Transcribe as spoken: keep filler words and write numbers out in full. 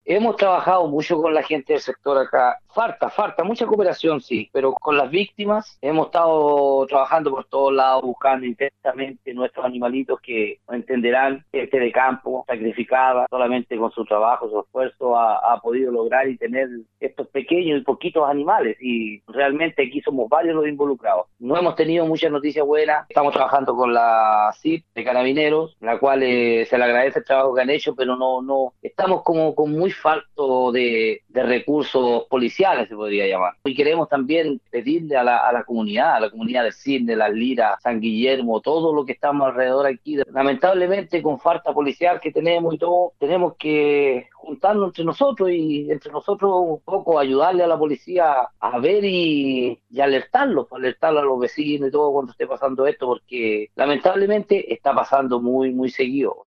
Hemos trabajado mucho con la gente del sector acá. Falta, falta, mucha cooperación, sí, pero con las víctimas hemos estado trabajando por todos lados, buscando intensamente nuestros animalitos que no entenderán, gente de campo, sacrificada, solamente con su trabajo, su esfuerzo, ha, ha podido lograr y tener estos pequeños y poquitos animales. Y realmente aquí somos varios los involucrados. No hemos tenido muchas noticias buenas. Estamos trabajando con la C I P de Carabineros, la cual eh, se le agradece el trabajo que han hecho, pero no, no, estamos como con muy falto de, de recursos policiales, se podría llamar. Y queremos también pedirle a la, a la comunidad, a la comunidad del Cisne, Las Liras, San Guillermo, todo lo que estamos alrededor aquí. Lamentablemente, con falta policial que tenemos y todo, tenemos que juntarnos entre nosotros y entre nosotros un poco ayudarle a la policía a ver y, y alertarlos, alertarlos a los vecinos y todo cuando esté pasando esto, porque lamentablemente está pasando muy, muy seguido.